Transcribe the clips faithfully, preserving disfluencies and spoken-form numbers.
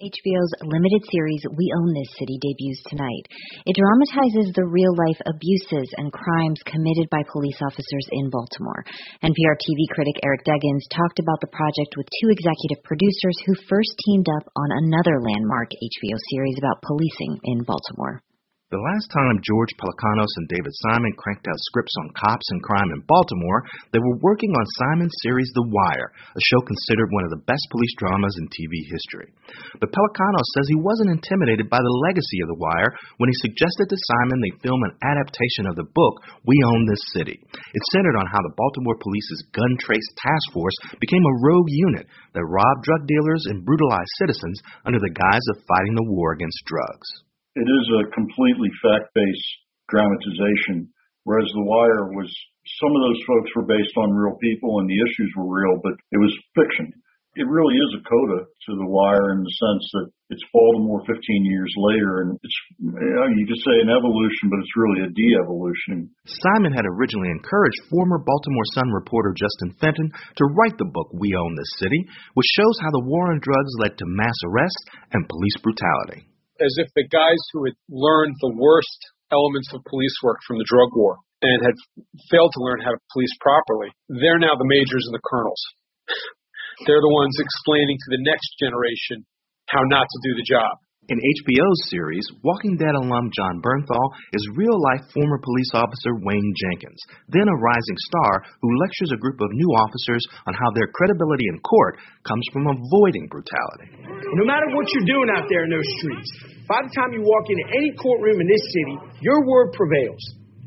H B O's limited series, We Own This City, debuts tonight. It dramatizes the real-life abuses and crimes committed by police officers in Baltimore. N P R T V critic Eric Deggans talked about the project with two executive producers who first teamed up on another landmark H B O series about policing in Baltimore. The last time George Pelecanos and David Simon cranked out scripts on cops and crime in Baltimore, they were working on Simon's series The Wire, a show considered one of the best police dramas in T V history. But Pelecanos says he wasn't intimidated by the legacy of The Wire when he suggested to Simon they film an adaptation of the book We Own This City. It centered on how the Baltimore Police's Gun Trace Task Force became a rogue unit that robbed drug dealers and brutalized citizens under the guise of fighting the war against drugs. It is a completely fact-based dramatization, whereas The Wire was, some of those folks were based on real people and the issues were real, but it was fiction. It really is a coda to The Wire in the sense that it's Baltimore fifteen years later, and it's, you know, you could say an evolution, but it's really a de-evolution. Simon had originally encouraged former Baltimore Sun reporter Justin Fenton to write the book We Own This City, which shows how the war on drugs led to mass arrests and police brutality. As if the guys who had learned the worst elements of police work from the drug war and had failed to learn how to police properly, they're now the majors and the colonels. They're the ones explaining to the next generation how not to do the job. In H B O's series, Walking Dead alum Jon Bernthal is real-life former police officer Wayne Jenkins, then a rising star who lectures a group of new officers on how their credibility in court comes from avoiding brutality. No matter what you're doing out there in those streets, by the time you walk into any courtroom in this city, your word prevails.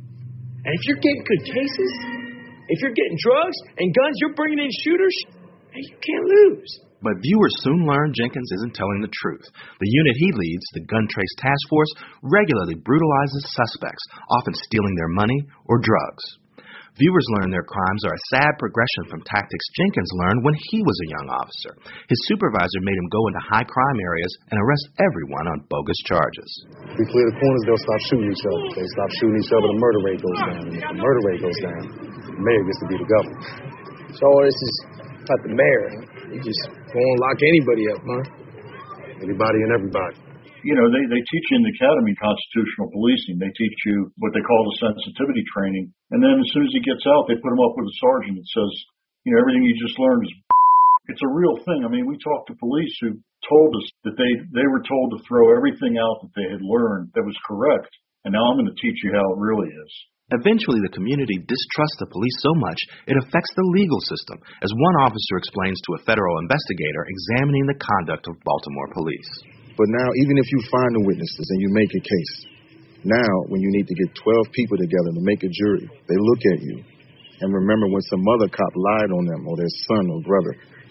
And if you're getting good cases, if you're getting drugs and guns, you're bringing in shooters, you can't lose. But viewers soon learn Jenkins isn't telling the truth. The unit he leads, the Gun Trace Task Force, regularly brutalizes suspects, often stealing their money or drugs. Viewers learn their crimes are a sad progression from tactics Jenkins learned when he was a young officer. His supervisor made him go into high crime areas and arrest everyone on bogus charges. We clear the corners, they'll stop shooting each other. They stop shooting each other, the murder rate goes down. And if the murder rate goes down, the mayor gets to be the governor. So all this is about the mayor. You just won't lock anybody up, huh? Anybody and everybody. You know, they, they teach you in the academy constitutional policing. They teach you what they call the sensitivity training. And then as soon as he gets out, they put him up with a sergeant that says, you know, everything you just learned is it's a real thing. I mean, we talked to police who told us that they, they were told to throw everything out that they had learned that was correct. And now I'm going to teach you how it really is. Eventually, the community distrusts the police so much it affects the legal system, as one officer explains to a federal investigator examining the conduct of Baltimore police. But now, even if you find the witnesses and you make a case, now when you need to get twelve people together to make a jury, they look at you and remember when some other cop lied on them or their son or brother.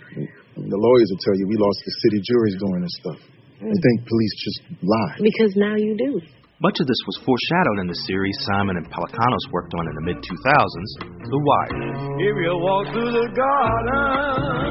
And the lawyers will tell you, we lost the city juries doing this stuff. They think police just lie. Because now you do. Much of this was foreshadowed in the series Simon and Pelecanos worked on in the mid two thousands, The Wire. If you walk through the garden,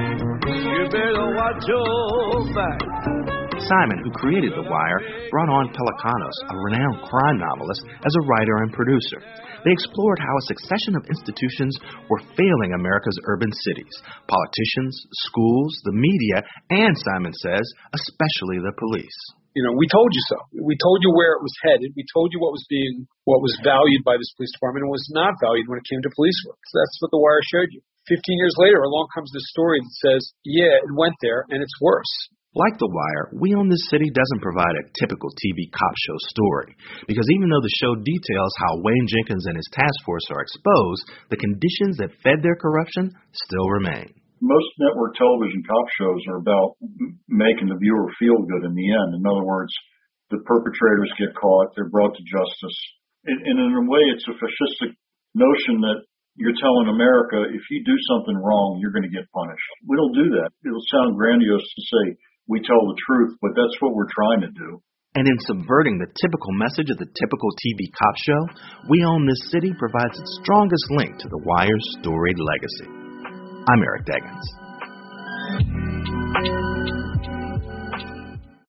you better watch your back. Simon, who created The Wire, brought on Pelecanos, a renowned crime novelist, as a writer and producer. They explored how a succession of institutions were failing America's urban cities, politicians, schools, the media, and, Simon says, especially the police. You know, we told you so. We told you where it was headed. We told you what was being, what was valued by this police department and was not valued when it came to police work. So that's what The Wire showed you. Fifteen years later, along comes this story that says, yeah, it went there and it's worse. Like The Wire, We Own This City doesn't provide a typical T V cop show story, because even though the show details how Wayne Jenkins and his task force are exposed, the conditions that fed their corruption still remain. Most network television cop shows are about making the viewer feel good in the end. In other words, the perpetrators get caught, they're brought to justice. And, and in a way, it's a fascistic notion that you're telling America, if you do something wrong, you're going to get punished. We don't do that. It'll sound grandiose to say we tell the truth, but that's what we're trying to do. And in subverting the typical message of the typical T V cop show, We Own This City provides its strongest link to The Wire's storied legacy. I'm Eric Deggans.